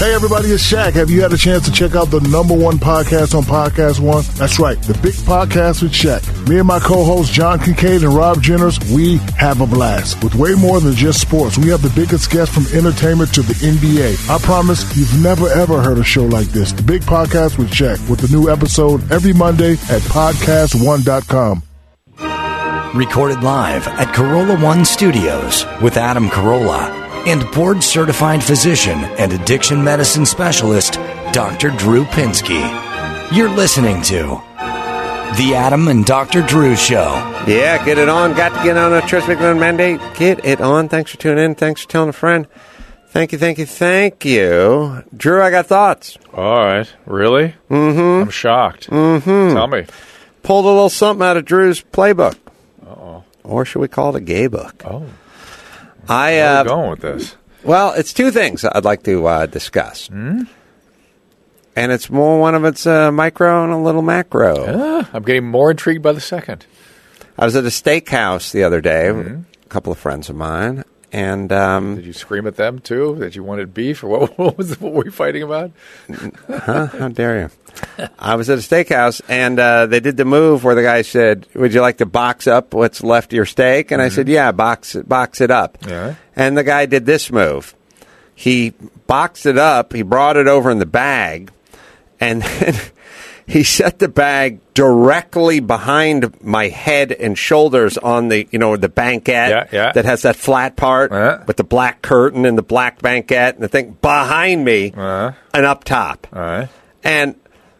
Hey, everybody, it's Shaq. Have you had a chance to check out the #1 podcast on Podcast One? That's right, The Big Podcast with Shaq. Me and my co-hosts, John Kincaid and Rob Jenners, we have a blast. With way more than just sports, we have the biggest guests from entertainment to the NBA. I promise you've never, ever heard a show like this. The Big Podcast with Shaq, with the new episode every Monday at podcastone.com. Recorded live at Corolla One Studios with Adam Carolla and board-certified physician and addiction medicine specialist, Dr. Drew Pinsky. You're listening to The Adam and Dr. Drew Show. Yeah, get it on. Got to get on a Tris McMillan mandate. Get it on. Thanks for tuning in. Thanks for telling a friend. Thank you, thank you, thank you. Drew, I got thoughts. All right. Really? Mm-hmm. I'm shocked. Mm-hmm. Tell me. Pulled a little something out of Drew's playbook. Uh-oh. Or should we call it a gay book? Oh. Where are you going with this? Well, it's two things I'd like to discuss. And it's more one of it's micro and a little macro. I'm getting more intrigued by the second. I was at a steakhouse the other day with a couple of friends of mine. And did you scream at them, too, that you wanted beef? Or what were you fighting about? Huh? How dare you? I was at a steakhouse, and they did the move where the guy said, would you like to box up what's left of your steak? And I said, yeah, box it up. Yeah. And the guy did this move. He boxed it up. He brought it over in the bag, and then he set the bag directly behind my head and shoulders on the, the banquette that has that flat part with the black curtain and the black banquette and the thing behind me and up top. And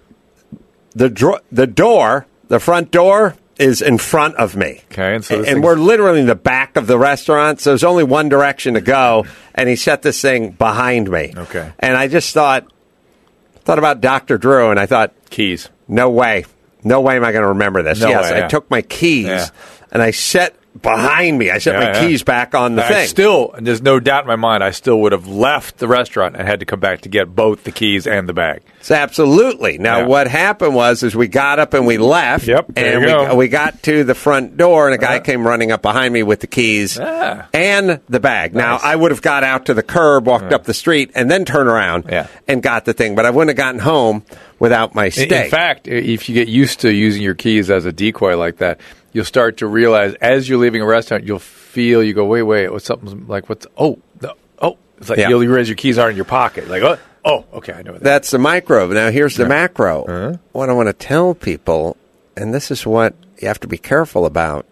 the front door is in front of me. Okay, and we're literally in the back of the restaurant, so there's only one direction to go, and he set this thing behind me. Okay. And I just thought about Dr. Drew, and I thought, keys. No way am I going to remember this. I took my keys and I set behind me. I set my keys back on the thing. And there's no doubt in my mind, I still would have left the restaurant and had to come back to get both the keys and the bag. So absolutely. Now, what happened was we got up and we left. Yep. And we got to the front door, and a guy came running up behind me with the keys and the bag. Nice. Now, I would have got out to the curb, walked up the street, and then turned around and got the thing. But I wouldn't have gotten home without my steak. In fact, if you get used to using your keys as a decoy like that, you'll start to realize as you're leaving a restaurant, you go, wait, what's something like, it's like you'll realize your keys aren't in your pocket. Like, okay, I know that. That's the micro. Now, here's the macro. What I want to tell people, and this is what you have to be careful about,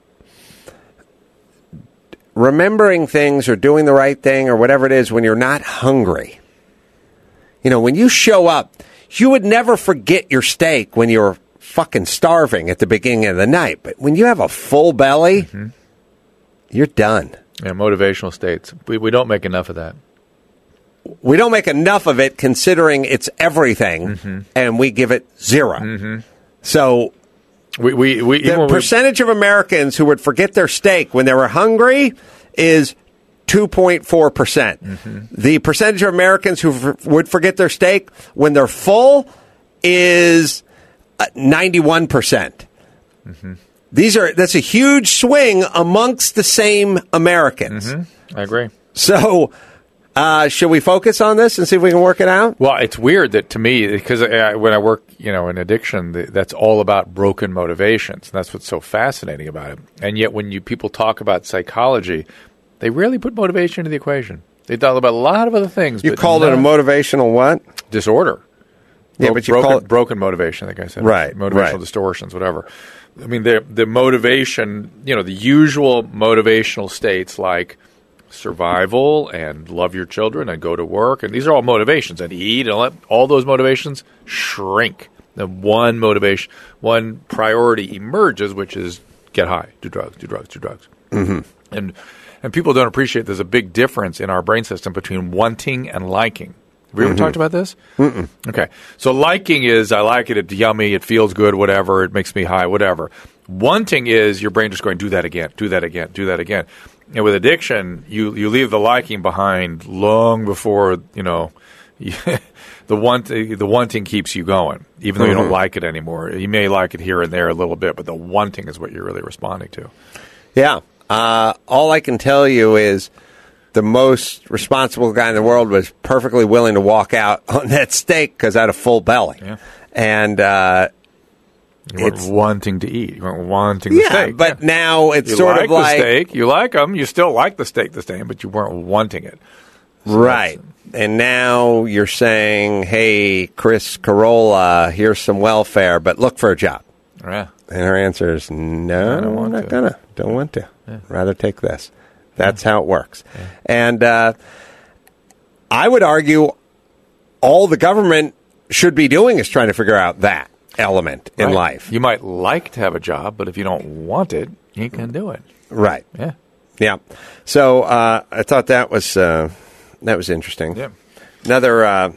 remembering things or doing the right thing or whatever it is when you're not hungry. When you show up, you would never forget your steak when you're fucking starving at the beginning of the night. But when you have a full belly, you're done. Yeah, motivational states. We don't make enough of that. We don't make enough of it considering it's everything, and we give it 0. So the percentage of Americans who would forget their steak when they were hungry is 2.4%. The percentage of Americans who would forget their steak when they're full is 91%. That's a huge swing amongst the same Americans. I agree. So, should we focus on this and see if we can work it out? Well, it's weird that to me, because when I work, in addiction, that's all about broken motivations. And that's what's so fascinating about it. And yet, when people talk about psychology, they rarely put motivation into the equation. They talk about a lot of other things. You called it a motivational what? Disorder. Yeah, but you call it broken motivation, I think I said. Right. Motivational distortions, whatever. I mean, the motivation, the usual motivational states like survival and love your children and go to work, and these are all motivations, and eat, and all those motivations shrink. Then one motivation, one priority emerges, which is get high, do drugs. And people don't appreciate there's a big difference in our brain system between wanting and liking. Have we ever talked about this? Okay. So liking is, I like it, it's yummy, it feels good, whatever, it makes me high, whatever. Wanting is your brain just going, do that again. And with addiction, you leave the liking behind long before, the wanting keeps you going, even though you don't like it anymore. You may like it here and there a little bit, but the wanting is what you're really responding to. Yeah. All I can tell you is the most responsible guy in the world was perfectly willing to walk out on that steak because I had a full belly. Yeah. And you weren't wanting to eat. You weren't wanting the steak. But now it's you sort of like the steak. You like them. You still like the steak the same, but you weren't wanting it. So right. And now you're saying, hey, Chris Carolla, here's some welfare, but look for a job. Yeah. And her answer is, no, I'm not going to. Don't want to. Yeah. Rather take this. That's how it works. Yeah. And I would argue all the government should be doing is trying to figure out that element in life. You might like to have a job, but if you don't want it, you can do it. Right. Yeah. Yeah. So I thought that was interesting. Yeah. Another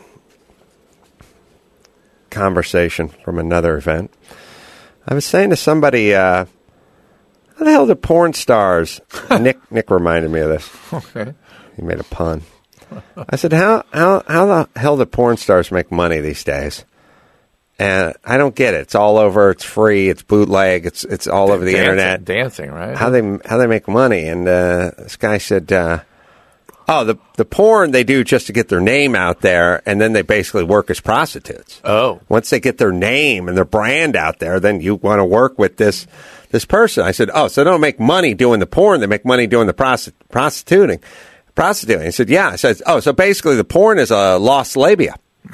conversation from another event. I was saying to somebody, how the hell do porn stars? Nick reminded me of this. Okay. He made a pun. I said, how the hell do porn stars make money these days? And I don't get it. It's all over. It's free. It's bootleg. It's all over the internet. Dancing, right? How they make money? And this guy said, the porn they do just to get their name out there, and then they basically work as prostitutes. Oh. Once they get their name and their brand out there, then you want to work with this person. I said, so they don't make money doing the porn. They make money doing the prostituting. He said, yeah. I said, so basically the porn is a lost labia.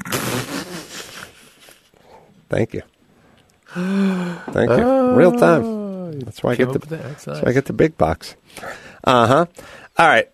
Thank you. Thank you. Real time. That's why I get I get the big bucks. All right.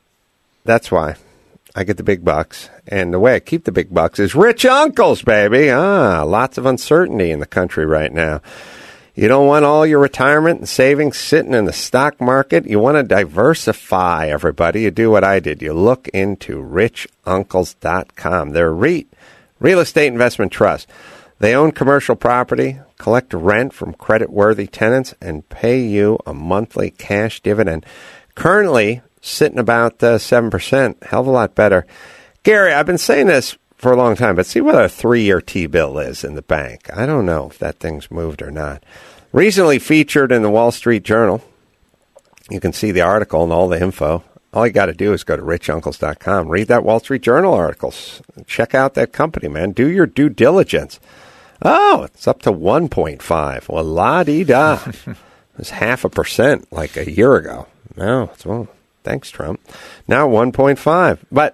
That's why I get the big bucks. And the way I keep the big bucks is rich uncles, baby. Lots of uncertainty in the country right now. You don't want all your retirement and savings sitting in the stock market. You want to diversify, everybody. You do what I did. You look into richuncles.com. They're REIT, Real Estate Investment Trust. They own commercial property, collect rent from credit-worthy tenants, and pay you a monthly cash dividend. Currently sitting about 7%, hell of a lot better. Gary, I've been saying this for a long time, but see what a 3-year T-bill is in the bank. I don't know if that thing's moved or not. Recently featured in the Wall Street Journal. You can see the article and all the info. All you got to do is go to richuncles.com. Read that Wall Street Journal articles. Check out that company, man. Do your due diligence. Oh, it's up to 1.5. Well, la-dee-da. It was 0.5% like a year ago. No, thanks, Trump. Now 1.5. But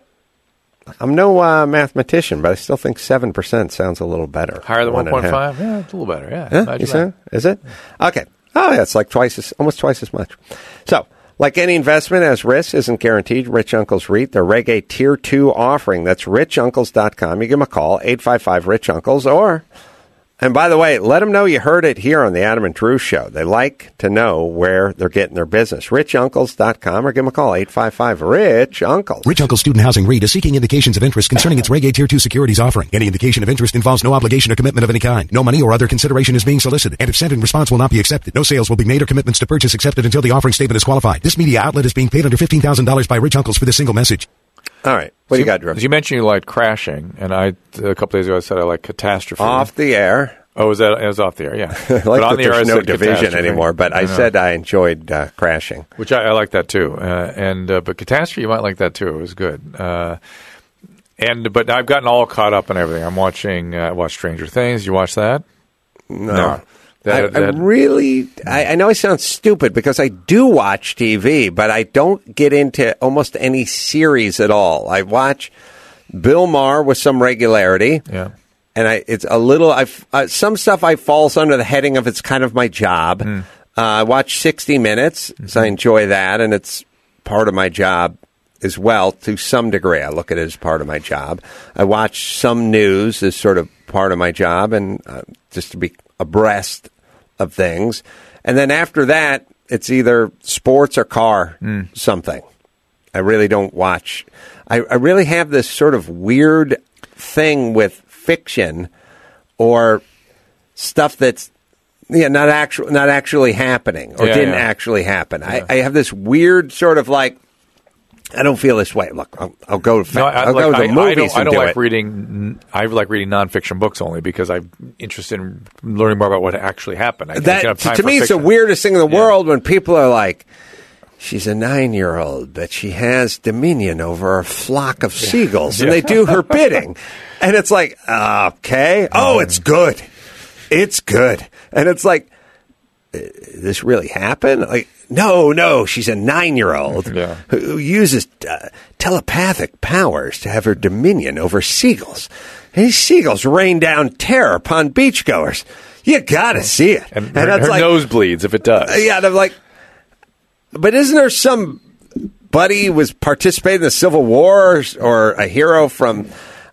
I'm no mathematician, but I still think 7% sounds a little better. Higher than 1.5? Yeah, it's a little better. Yeah. Huh? You say? Is it? Okay. Oh, yeah, it's like almost twice as much. So, like any investment, as risk isn't guaranteed, Rich Uncles REIT, their Reg A Tier 2 offering. That's richuncles.com. You give them a call, 855-RICH-UNCLES, or... And by the way, let them know you heard it here on the Adam and Drew Show. They like to know where they're getting their business. richuncles.com or give them a call, 855-RICH-UNCLES. Rich Uncle Student Housing REIT is seeking indications of interest concerning its Reg A Tier 2 securities offering. Any indication of interest involves no obligation or commitment of any kind. No money or other consideration is being solicited, and if sent in response will not be accepted. No sales will be made or commitments to purchase accepted until the offering statement is qualified. This media outlet is being paid under $15,000 by Rich Uncles for this single message. All right. What do you got, Drew? As you mentioned, you liked Crashing, and a couple days ago I said I like Catastrophe. Off the air. Oh, it was off the air, yeah. Like but on the air, there's no division anymore, but I said I enjoyed Crashing. Which I like that too. But Catastrophe, you might like that too. It was good. But I've gotten all caught up in everything. I watched Stranger Things. You watch that? No. I know I sound stupid because I do watch TV, but I don't get into almost any series at all. I watch Bill Maher with some regularity. Yeah. And it's a little, some stuff falls under the heading of it's kind of my job. I watch 60 Minutes, so I enjoy that, and it's part of my job as well to some degree. I look at it as part of my job. I watch some news as sort of part of my job, and just to be abreast of things. And then after that, it's either sports or car something. I really don't watch. I really have this sort of weird thing with fiction or stuff that's not actually happening or didn't actually happen. Yeah. I have this weird sort of like, I don't feel this way. Look, I'll go to the movies. I don't like reading. I like reading nonfiction books only because I'm interested in learning more about what actually happened. To me, it's the weirdest thing in the world when people are like, she's a 9-year-old, but she has dominion over a flock of seagulls, and they do her bidding. And it's like, okay. Oh, it's good. It's good. And it's like, this really happened? Like, no, she's a 9-year-old who uses telepathic powers to have her dominion over seagulls. And these seagulls rain down terror upon beachgoers. You gotta see it. And her nose bleeds if it does. Yeah, and I'm like, but isn't there some buddy who was participating in the Civil War or a hero from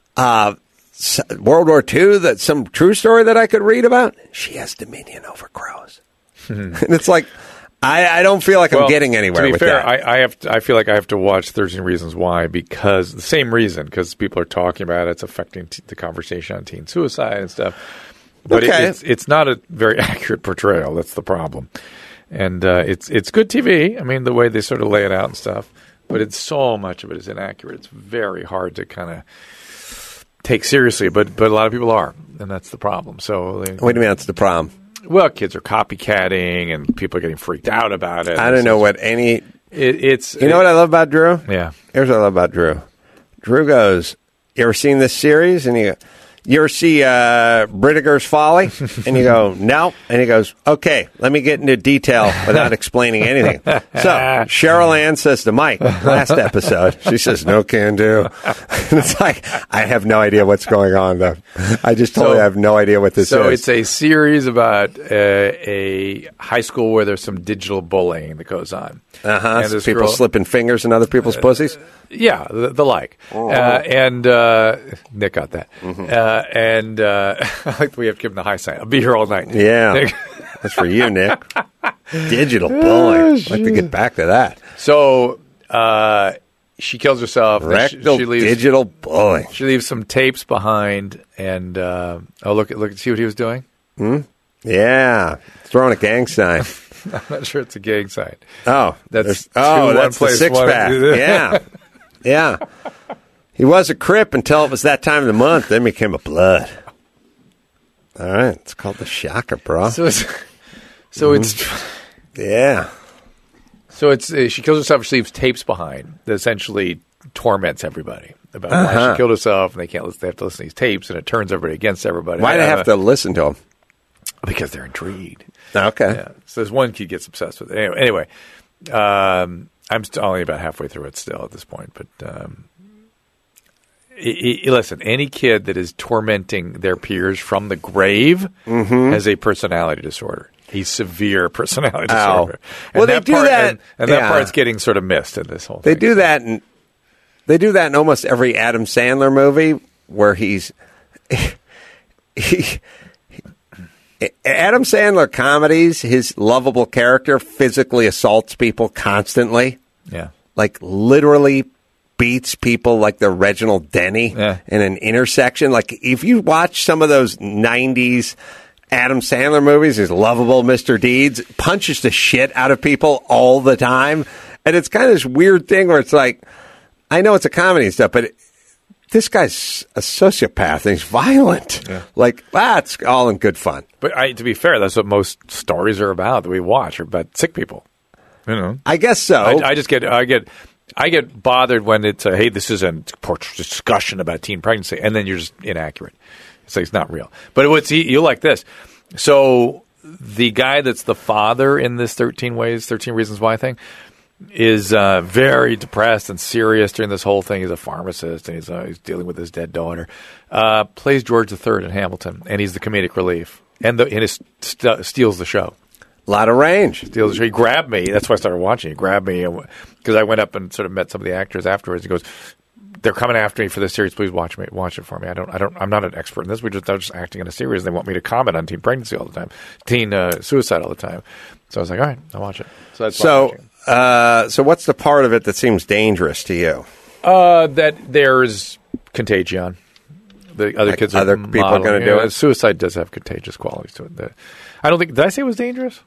World War II, that some true story that I could read about? She has dominion over crows. And it's like, I don't feel like I'm getting anywhere with that. I feel like I have to watch 13 Reasons Why because the same reason, because people are talking about it, it's affecting the conversation on teen suicide and stuff. But it's not a very accurate portrayal. That's the problem. And it's good TV. I mean, the way they sort of lay it out and stuff. But it's so much of it is inaccurate. It's very hard to kind of take seriously. But a lot of people are, and that's the problem. So what do you mean that's the problem? Well, kids are copycatting, and people are getting freaked out about it. I don't know what any... It's you know what I love about Drew? Yeah. Here's what I love about Drew. Drew goes, you ever seen this series? And you ever see Bridiger's Folly? And you go, no. And he goes, okay, let me get into detail without explaining anything. So Cheryl Ann says to Mike, last episode, she says, no can do. And it's like, I have no idea what's going on, though. I just told you I have no idea what this is. So it's a series about a high school where there's some digital bullying that goes on. And there's people slipping fingers in other people's pussies? Yeah, the like. And Nick got that. And I like we have given the high sign. I'll be here all night. Yeah. That's for you, Nick. Digital bullying. I'd like to get back to that. So she kills herself. Rectal she leaves, digital bullying. She leaves some tapes behind. And look, see what he was doing? Yeah. Throwing a gang sign. I'm not sure it's a gang sign. Oh. That's the six-pack. Yeah. Yeah. He was a Crip until it was that time of the month. Then became a Blood. All right. It's called the Shocker, bro. So it's yeah. So it's she kills herself. She leaves tapes behind that essentially torments everybody about why she killed herself, and they have to listen to these tapes, and it turns everybody against everybody. Why do they have to listen to them? Because they're intrigued. Okay. Yeah. So there's one kid gets obsessed with it. Anyway, I'm only about halfway through it still at this point, but. Listen, any kid that is tormenting their peers from the grave has a personality disorder. A severe personality disorder. Well, they do that. And that part's getting sort of missed in this whole thing. They do that in almost every Adam Sandler movie where Adam Sandler comedies, his lovable character physically assaults people constantly. Yeah. Like literally beats people like the Reginald Denny in an intersection. Like if you watch some of those 90s Adam Sandler movies, his lovable Mr. Deeds punches the shit out of people all the time. And it's kind of this weird thing where it's like, I know it's a comedy and stuff, but this guy's a sociopath and he's violent. Yeah. Like, that's all in good fun. But to be fair, that's what most stories are about that we watch, are about sick people. You know, I guess so. I get bothered when it's hey, this is a discussion about teen pregnancy, and then you're just inaccurate. It's like it's not real. But you'll like this. So the guy that's the father in this 13 Reasons Why thing is very depressed and serious during this whole thing. He's a pharmacist, and he's dealing with his dead daughter. Plays George III in Hamilton, and he's the comedic relief, and steals the show. A lot of range. He grabbed me. That's why I started watching. He grabbed me because I went up and sort of met some of the actors afterwards. He goes, "They're coming after me for this series. Please watch it for me. I'm not an expert in this. They're just acting in a series. They want me to comment on teen pregnancy all the time, teen suicide all the time." So I was like, "All right, I'll watch it." So so what's the part of it that seems dangerous to you? That there's contagion. The other kids, other people are going to do it. Suicide does have contagious qualities to it. I don't think. Did I say it was dangerous?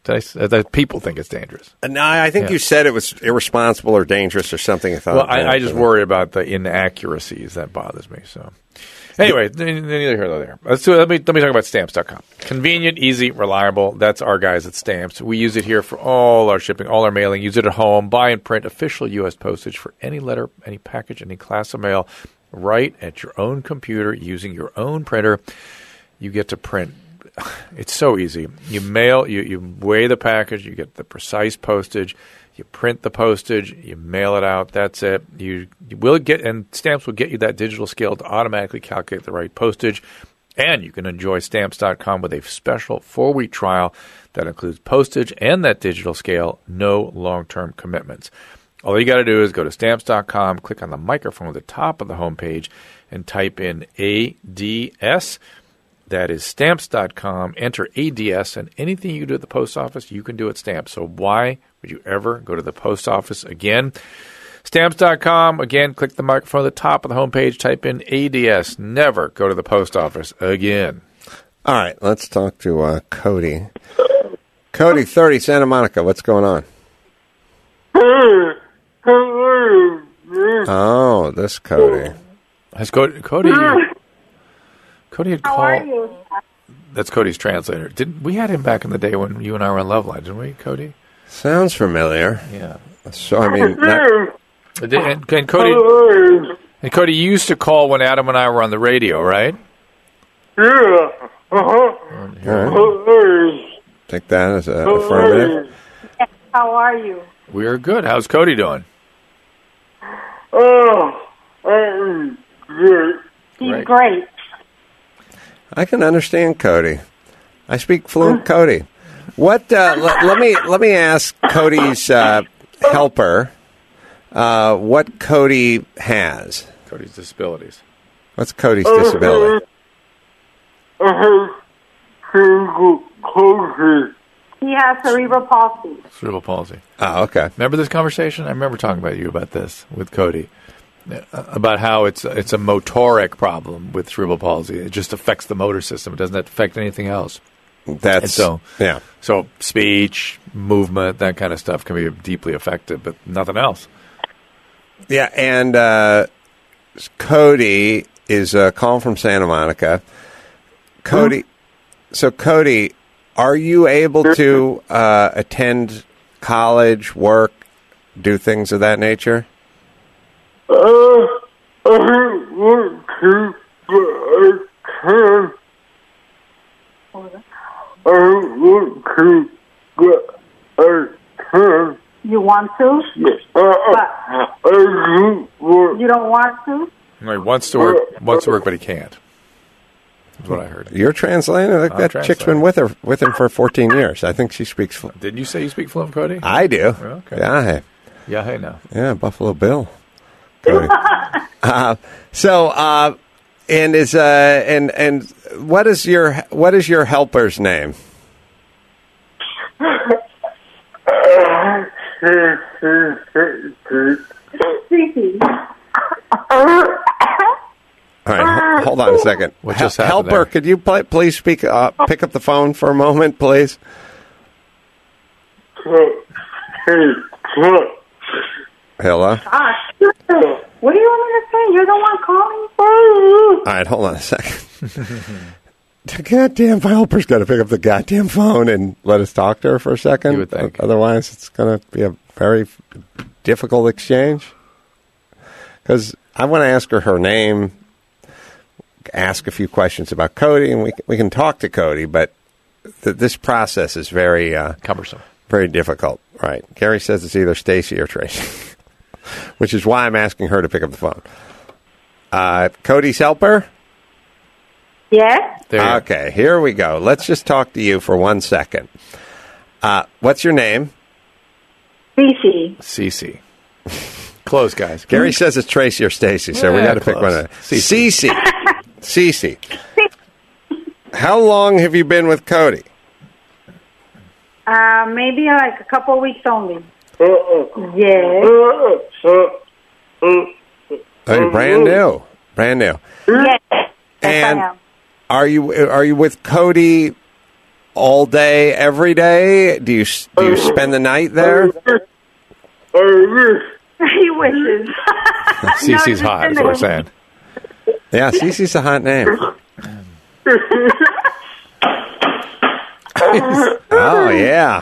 That people think it's dangerous. No, I think you said it was irresponsible or dangerous or something. I just worry about the inaccuracies. That bothers me. So, anyway, neither here nor there. Let me talk about Stamps.com. Convenient, easy, reliable. That's our guys at Stamps. We use it here for all our shipping, all our mailing. Use it at home. Buy and print official U.S. postage for any letter, any package, any class of mail, right at your own computer using your own printer. You get to print. It's so easy. You mail, you weigh the package, you get the precise postage, you print the postage, you mail it out. That's it. You will get, and Stamps will get you that digital scale to automatically calculate the right postage. And you can enjoy Stamps.com with a special 4-week trial that includes postage and that digital scale, no long-term commitments. All you got to do is go to Stamps.com, click on the microphone at the top of the homepage, and type in ADS. That is Stamps.com. Enter ADS, and anything you do at the post office, you can do at Stamps. So why would you ever go to the post office again? Stamps.com. Again, click the microphone at the top of the homepage. Type in ADS. Never go to the post office again. All right, let's talk to Cody. Cody, 30, Santa Monica. What's going on? Oh, this Cody. Has Cody had How called. are you? That's Cody's translator. We had him back in the day when you and I were on Loveline, didn't we, Cody? Sounds familiar. Yeah. So, I mean, And Cody, you used to call when Adam and I were on the radio, right? Yeah. take that as an affirmative. How are you? We are good. How's Cody doing? He's great. I can understand Cody. I speak fluent Cody. What? Let me ask Cody's helper what Cody has. Cody's disabilities. What's Cody's disability? He has cerebral palsy. Cerebral palsy. Oh, okay. Remember this conversation? I remember talking about this with Cody. About how it's a motoric problem with cerebral palsy. It just affects the motor system. It doesn't affect anything else. So speech, movement, that kind of stuff can be deeply affected, but nothing else. Yeah, and Cody is calling from Santa Monica. Cody, so Cody, are you able to attend college, work, do things of that nature? I want to, but I can't. I want to, but I can't. You want to? Yes. You don't want to? No, he wants to work, but he can't. That's what I heard. You're translating? That chick's been with him for 14 years. I think she speaks. Didn't you say you speak fluent, Cody? I do. Okay. Yeah. Yeah, hey now. Yeah, Buffalo Bill. Cody. And what is your helper's name? All right, hold on a second. What just happened Helper, there? could you please pick up the phone for a moment, please? Hello? Gosh. What do you want me to say? You're the one calling? All right, hold on a second. The goddamn helper's got to pick up the goddamn phone and let us talk to her for a second. You would think. Otherwise, it's going to be a very difficult exchange. Because I want to ask her name, ask a few questions about Cody, and we can talk to Cody, but this process is very Cumbersome. very difficult. Right. Gary says it's either Stacy or Tracy, which is why I'm asking her to pick up the phone. Cody's helper? Yes? Okay, here we go. Let's just talk to you for 1 second. What's your name? Cece. Close, guys. Gary says it's Tracy or Stacy, so we got to pick one of them. Cece. Cece. How long have you been with Cody? Maybe like a couple of weeks only. Yes. Oh, you're brand new. Yes. And I am. are you with Cody all day, every day? Do you spend the night there? He wishes. Cece's hot, is what we're saying. Yeah, Cece's a hot name. Oh, yeah.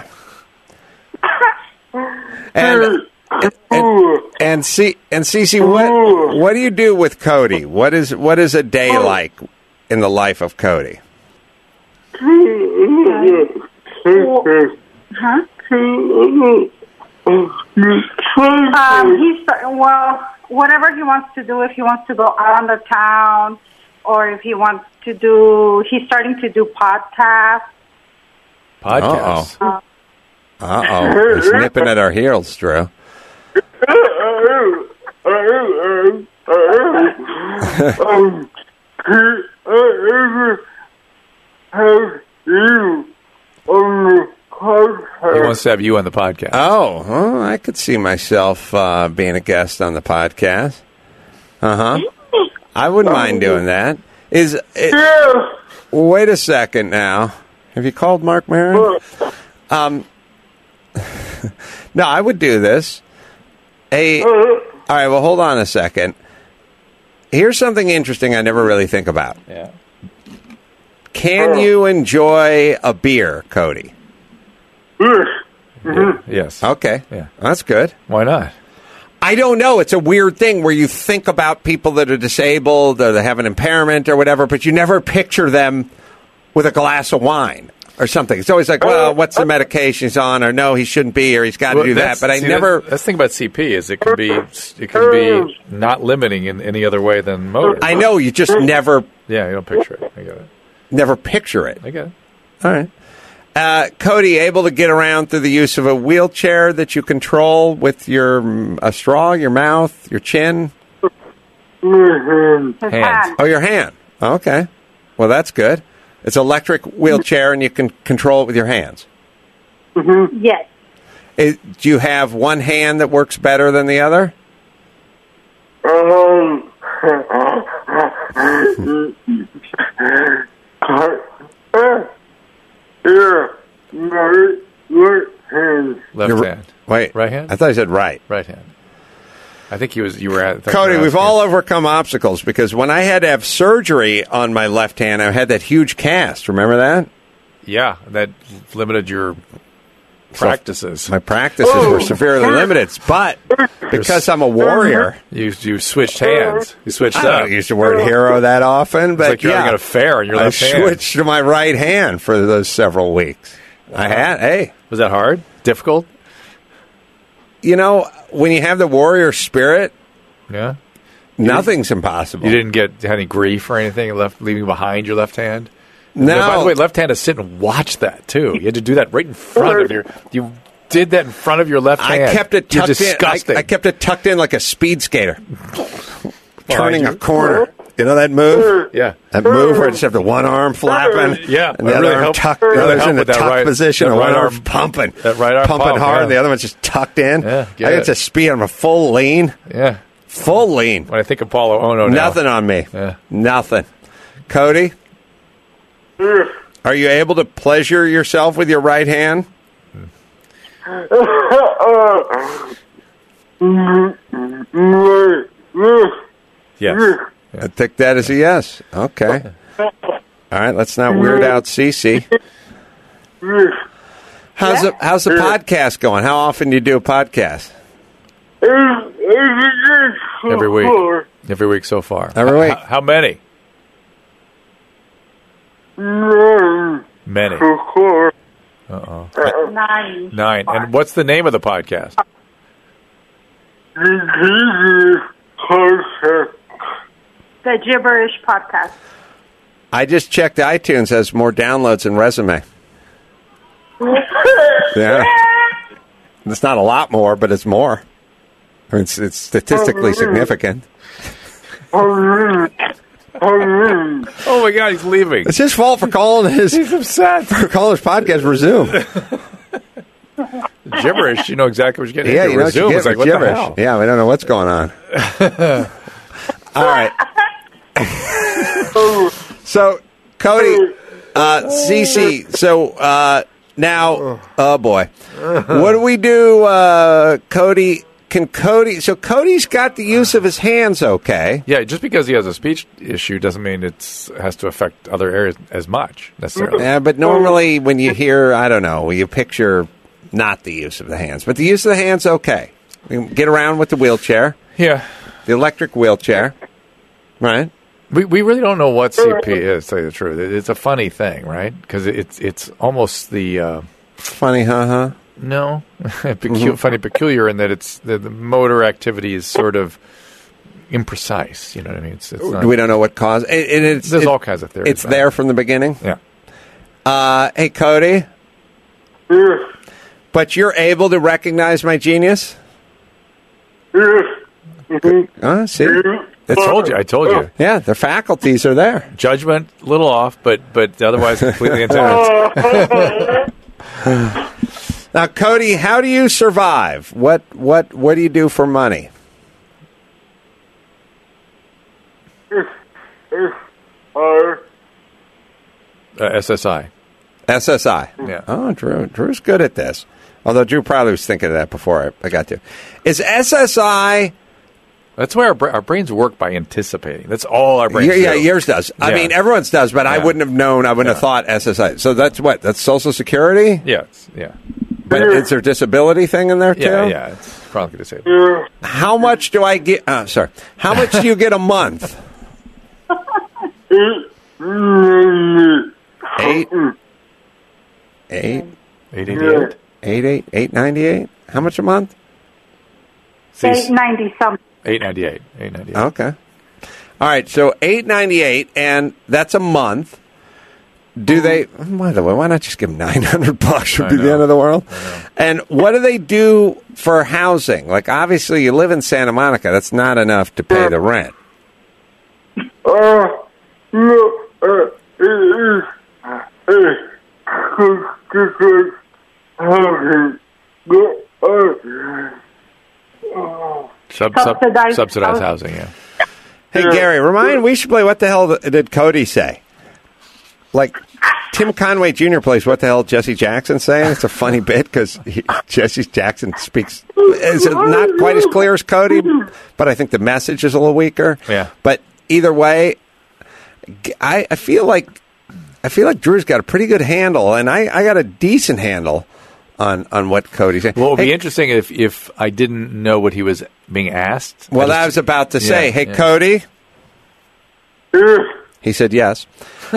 And Cece, what do you do with Cody? What is a day like in the life of Cody? Whatever he wants to do. If he wants to go out on the town, or if he wants to do, he's starting to do podcasts. Podcasts. He's nipping at our heels, Drew. He wants to have you on the podcast. Oh, I could see myself being a guest on the podcast. I wouldn't mind doing that. Wait a second now. Have you called Mark Maron? No, I would do this. All right, well, hold on a second. Here's something interesting I never really think about. Yeah. Can you enjoy a beer, Cody? Yes. Okay. Yeah. That's good. Why not? I don't know. It's a weird thing where you think about people that are disabled or that have an impairment or whatever, but you never picture them with a glass of wine or something. It's always like, well, what's the medication he's on, or no, he shouldn't be, or he's got to do that. But I never. That's the thing about CP is it can be not limiting in any other way than motor. I know, you just never. Yeah, you don't picture it. I get it. Never picture it. I get it. All right. Cody, able to get around through the use of a wheelchair that you control with a straw, your mouth, your chin? Hands. Oh, your hand. Okay. Well, that's good. It's an electric wheelchair, and you can control it with your hands. Yes. Do you have one hand that works better than the other? Left hand. Wait. Right hand? I thought you said right. Right hand. I think you were at... Cody, we've all overcome obstacles, because when I had to have surgery on my left hand, I had that huge cast. Remember that? Yeah, that limited your practices. My practices were severely limited, but because I'm a warrior... You switched hands. You switched I up. don't use the word hero that often, but It's like you're having an affair in your left hand. I switched to my right hand for those several weeks. Was that hard? Difficult? You know, when you have the warrior spirit, Yeah. nothing's impossible. You didn't get any grief or anything leaving behind your left hand? No. By the way, left-handed sit and watch that, too. You had to do that right in front of you did that in front of your left hand. I kept it tucked You're disgusting. in. I kept it tucked in like a speed skater. Turning a corner. You know that move? Yeah. That move where I just have the one arm flapping. Yeah. And the That other really arm helped- tucked. really The other's helped in the with that tuck right- position. that And one right arm arm- pumping. that right arm pumping pump, hard. yeah. And the other one's just tucked in. Yeah, get I it. get to speed. I'm a full lean. Yeah. Full lean. When I think of Paulo Ono now. Nothing on me. Yeah. Nothing. Cody? Are you able to pleasure yourself with your right hand? Yes. I take that as a yes. Okay. All right, let's not weird out Cece. How's the podcast going? How often do you do a podcast? Every week. Every week so far. Every week. How many? Many. Uh-oh. 9. 9. And what's the name of the podcast? The Gibberish Podcast. I just checked iTunes, has more downloads than Resume. Yeah. It's not a lot more, but it's more. I mean, it's statistically significant. Oh my God, he's leaving. It's his fault for calling his upset. for calling his podcast Resume. Gibberish, you know exactly what you're getting Yeah, into. you know what you Resume get is like, with what the gibberish. hell? Yeah, we don't know what's going on. All right. So, Cody, Cece, so now, oh boy. What do we do, Cody? So Cody's got the use of his hands okay. Yeah, just because he has a speech issue doesn't mean it has to affect other areas as much, necessarily. Yeah, but normally when you hear, I don't know, you picture not the use of the hands. But the use of the hands, okay. You can get around with the wheelchair. Yeah. The electric wheelchair. Right? We really don't know what CP is, to tell you the truth. It's a funny thing, right? Because it's almost the... funny, huh? No. Funny, peculiar in that it's the motor activity is sort of imprecise. You know what I mean? It's not, we don't know what caused it. There's all kinds of theories. It's there from the beginning? Yeah. Hey, Cody? But you're able to recognize my genius? See? I told you. Yeah, their faculties are there. Judgment, a little off, but otherwise completely intact. Now, Cody, how do you survive? What do you do for money? SSI. SSI. Yeah. Oh, Drew's good at this. Although Drew probably was thinking of that before I got to. Is SSI... That's why our brains work by anticipating. That's all our brains do. Yeah, yours does. I mean, everyone's does, but I wouldn't have known. I wouldn't have thought SSI. So that's what? That's Social Security? Yes, But is there a disability thing in there, too? Yeah, it's chronically disabled. How much do I get? Sorry. How much do you get a month? $8.98. How much a month? $8.90 something. $8.98. Okay. All right, so $8.98, and that's a month. Do they? By the way, why not just give them $900? Would be the end of the world. And what do they do for housing? Like, obviously, you live in Santa Monica. That's not enough to pay the rent. Subsidized housing, yeah. Hey, Gary, we should play What the Hell Did Cody Say? Like, Tim Conway Jr. plays What the Hell Jesse Jackson Saying? It's a funny bit because Jesse Jackson speaks... Is not quite as clear as Cody, but I think the message is a little weaker. Yeah. But either way, I feel like Drew's got a pretty good handle, and I got a decent handle on what Cody's saying. Well, it would be interesting if I didn't know what he was being asked. Well, I was about to say, hey, Cody? He said yes.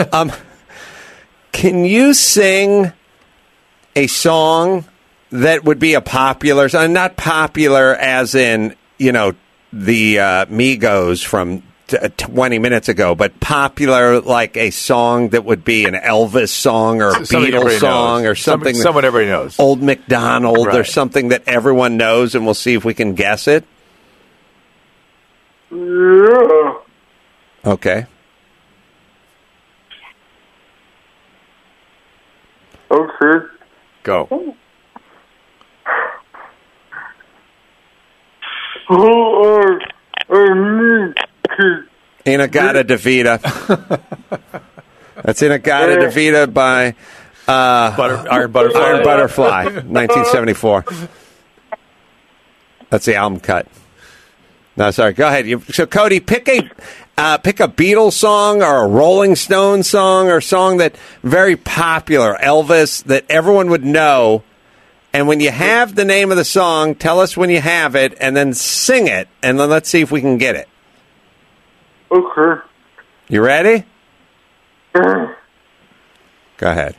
Can you sing a song that would be a popular song? Not popular as in, the Migos from 20 minutes ago, but popular like a song that would be an Elvis song or a Beatles song or something. Someone everybody knows. Old MacDonald or Right. something that everyone knows, and we'll see if we can guess it. Yeah. Okay. Okay. Go. Who are me? Inagata Davida. That's Inagata Davida by Iron Butterfly. Iron Butterfly, 1974. That's the album cut. No, sorry. Go ahead. So, Cody, pick a Beatles song or a Rolling Stones song or a song that very popular, Elvis, that everyone would know. And when you have the name of the song, tell us when you have it, and then sing it, and then let's see if we can get it. Okay. You ready? Go ahead.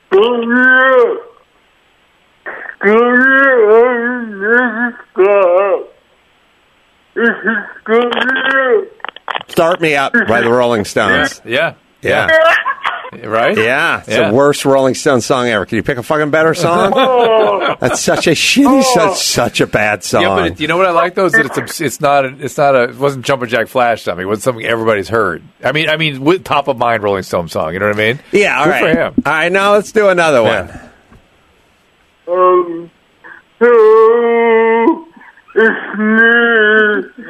Start Me Up by the Rolling Stones. Yeah. Right? Yeah. It's the worst Rolling Stones song ever. Can you pick a fucking better song? That's such a shitty, such a bad song. Yeah, but you know what I like though is that it wasn't Jumpin' Jack Flash something. It was something everybody's heard. I mean, with top of mind Rolling Stone song. You know what I mean? Yeah. All right. Good for him. All right. Now let's do another one. It's me.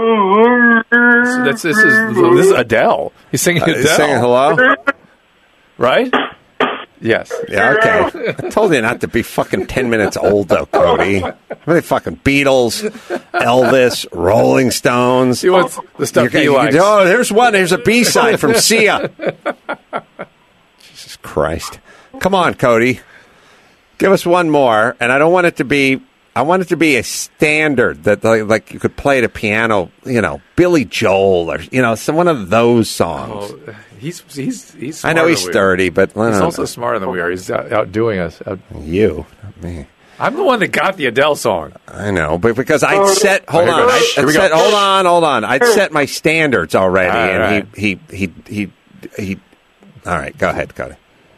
This is Adele. He's singing Adele. Singing Hello? Right? Yes. Yeah, okay. I told you not to be fucking 10 minutes old, though, Cody. How many fucking Beatles, Elvis, Rolling Stones? He wants the stuff he likes. Oh, there's one. There's a B-side from Sia. Jesus Christ. Come on, Cody. Give us one more. And I don't want it to be... I want it to be a standard that, like you could play the piano, Billy Joel or, one of those songs. Oh, he's smarter I know he's 30, but... He's also smarter than we are. He's outdoing us. You, not me. I'm the one that got the Adele song. I know, but because I'd set... Hold on. Hold on. I'd set my standards already, and he... All right, go ahead, Cody.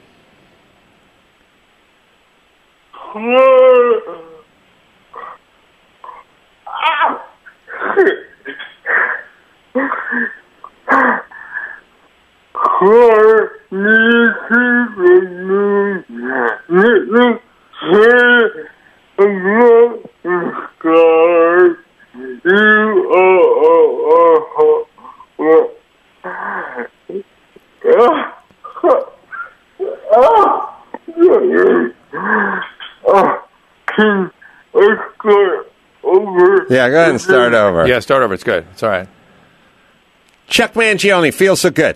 Yeah, go ahead and start over. Yeah, start over. It's good. It's all right. Chuck Mangione, feels so good.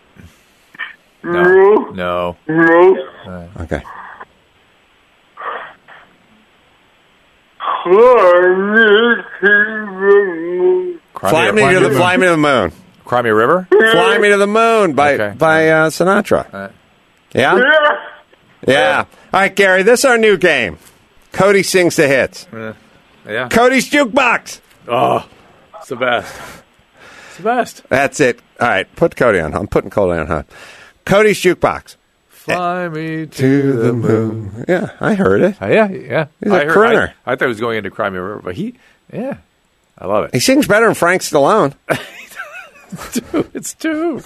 No. Okay. Fly me to the moon. Cry Me a River? Fly Me to the Moon by Sinatra. Yeah? Yeah. All right, Gary, this is our new game. Cody sings the hits. Yeah. Cody's Jukebox. Oh, it's the best. It's the best. That's it. All right, put Cody on. I'm putting Cody on. Huh? Cody's Jukebox. Fly me to the moon. Yeah, I heard it. Yeah. He's a crooner. I thought he was going into Cry Me a River, but I love it. He sings better than Frank Stallone. It's two.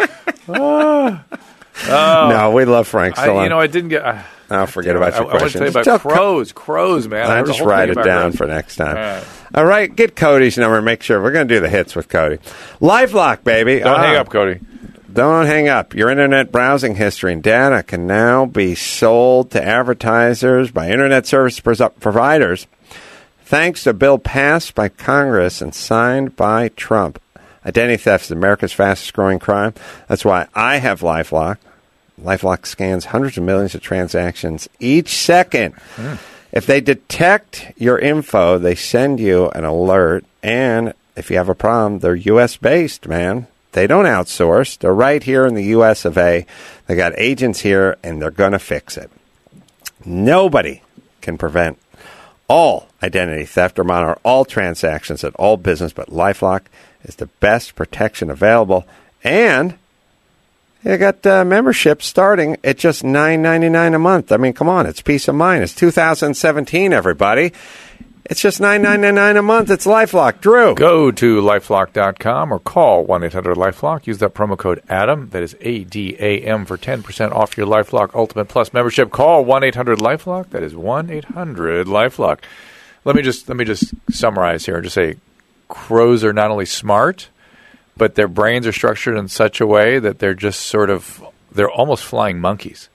No, we love Frank Stallone. I didn't get... I'll forget about your question. I want to tell you about crows, man. I'll just write it down for next time. All right, get Cody's number and make sure. We're going to do the hits with Cody. LifeLock, baby. Don't hang up, Cody. Don't hang up. Your internet browsing history and data can now be sold to advertisers by internet service providers thanks to a bill passed by Congress and signed by Trump. Identity theft is America's fastest growing crime. That's why I have LifeLock. LifeLock scans hundreds of millions of transactions each second. If they detect your info, they send you an alert. And if you have a problem, they're U.S.-based, man. They don't outsource. They're right here in the U.S. of A. They got agents here, and they're going to fix it. Nobody can prevent all identity theft or monitor all transactions at all business, but LifeLock is the best protection available. And you got membership starting at just $9.99 a month. I mean, come on, it's peace of mind. It's 2017, everybody. It's just $9.99 a month. It's LifeLock. Drew. Go to LifeLock.com or call 1-800-LifeLock. Use that promo code ADAM. That is ADAM for 10% off your LifeLock Ultimate Plus membership. Call 1-800-LifeLock. That is 1-800-LifeLock. Let me just summarize here and just say crows are not only smart, but their brains are structured in such a way that they're just they're almost flying monkeys.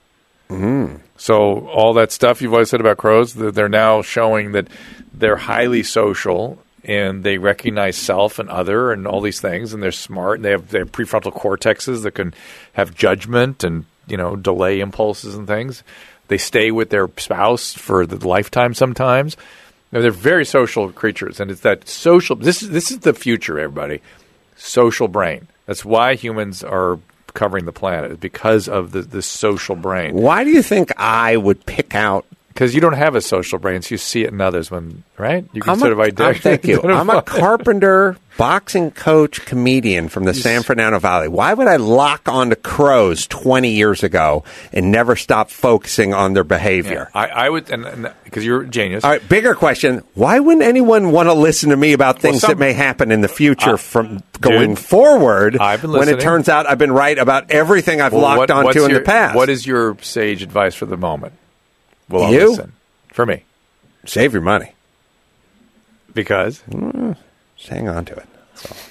So all that stuff you've always said about crows, they're now showing that they're highly social and they recognize self and other and all these things, and they're smart and they have prefrontal cortexes that can have judgment and delay impulses and things. They stay with their spouse for the lifetime sometimes. They're very social creatures, and it's that social. This is the future, everybody. Social brain. That's why humans are covering the planet, because of the social brain. Why do you think I would pick out? Because you don't have a social brain, so you see it in others. Right? You can sort of identify. Thank you. I'm a carpenter, boxing coach, comedian from the San Fernando Valley. Why would I lock onto crows 20 years ago and never stop focusing on their behavior? Yeah, I would, because you're a genius. All right, bigger question. Why wouldn't anyone want to listen to me about things that may happen in the future from going forward I've been when it turns out I've been right about everything I've locked onto in the past? What is your sage advice for the moment? Well, I'll listen. For me. Save your money. Because? Just hang on to it.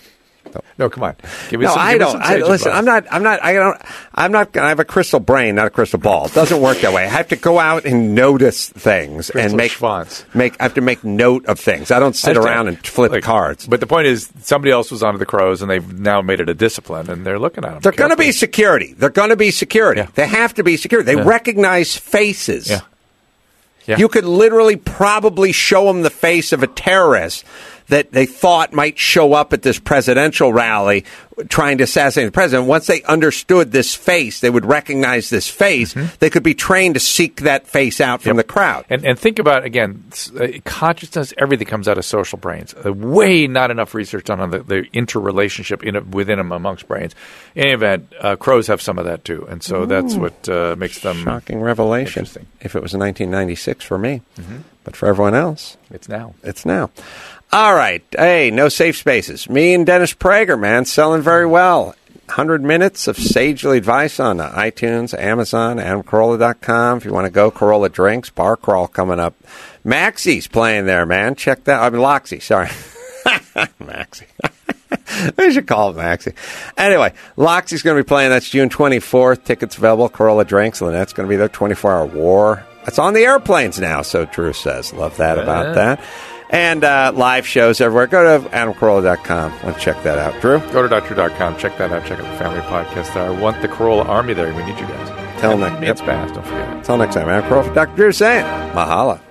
No, come on. Give me No, some, I give me don't. some sage Listen, advice. I'm not. I have a crystal brain, not a crystal ball. It doesn't work that way. I have to go out and notice things Crystal and make schwanz. I have to make note of things. I don't sit around and flip cards. But the point is, somebody else was onto the crows, and they've now made it a discipline, and they're looking at them. They're going to be security. They're going to be security. Yeah. They have to be security. They recognize faces. Yeah. Yeah. You could literally probably show them the face of a terrorist that they thought might show up at this presidential rally trying to assassinate the president. Once they understood this face, they would recognize this face. They could be trained to seek that face out from the crowd. And think about, again, consciousness, everything comes out of social brains. Way not enough research done on the interrelationship within them amongst brains. In any event, crows have some of that too. And so that's what makes them Shocking revelation. interesting. If it was 1996 for me. But for everyone else, It's now. it's now. All right. Hey, No Safe Spaces. Me and Dennis Prager, man, selling very well. 100 minutes of sagely advice on iTunes, Amazon, AdamCarolla.com. If you want to go, Corolla Drinks, Bar Crawl coming up. Maxie's playing there, man. Check that. I mean, Loxie, sorry. Maxie. I should call it Maxie. Anyway, Loxie's going to be playing. That's June 24th. Tickets available. Corolla Drinks. Lynette's going to be there. 24-hour war. It's on the airplanes now, so Drew says. Love that about that. And live shows everywhere. Go to AdamCarolla.com and check that out. Drew? Go to doctor.com. Check that out. Check out the family podcast there. I want the Corolla Army there. We need you guys. Till next It's fast. Don't forget it. Until next time, Adam Carolla for Dr. Drew saying, Mahala.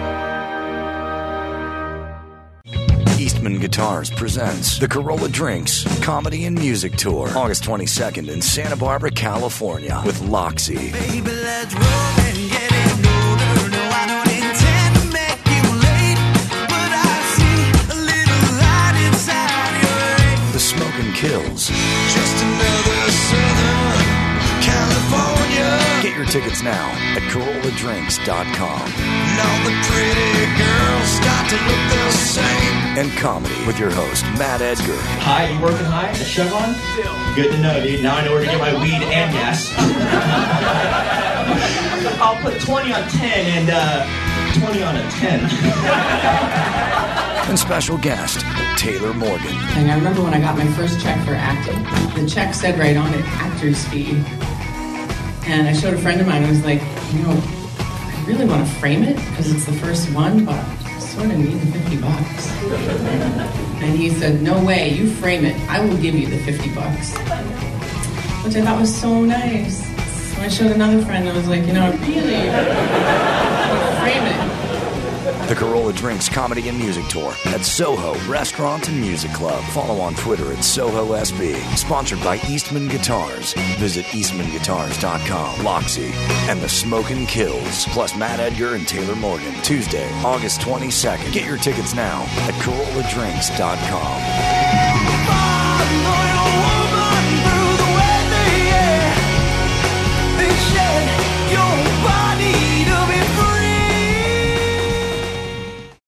Eastman Guitars presents the Corolla Drinks Comedy and Music Tour, August 22nd in Santa Barbara, California, with Loxie. Baby, let's roll and get it over. No, I don't intend to make you late, but I see a little light inside your eyes. The Smokin' Kills. Just another Southern California. Get your tickets now at CorollaDrinks.com. And all the pretty girls start to look the same. And comedy with your host, Matt Edgar. Hi, you working high at Chevron? Good to know, dude. Now I know where to get my weed and gas. I'll put 20 on 10 and 20 on a 10. And special guest, Taylor Morgan. And I remember when I got my first check for acting, the check said right on it, actor's fee. And I showed a friend of mine who was like, you know, I really want to frame it because it's the first one, but I sort of need the $50. And he said, no way, you frame it. I will give you the $50. Which I thought was so nice. So I showed another friend, I was like, you know, I really want to frame it. The Corolla Drinks Comedy and Music Tour at Soho Restaurant and Music Club. Follow on Twitter at SohoSB. Sponsored by Eastman Guitars. Visit EastmanGuitars.com. Loxie and the Smokin' Kills. Plus Matt Edgar and Taylor Morgan. Tuesday, August 22nd. Get your tickets now at CorollaDrinks.com.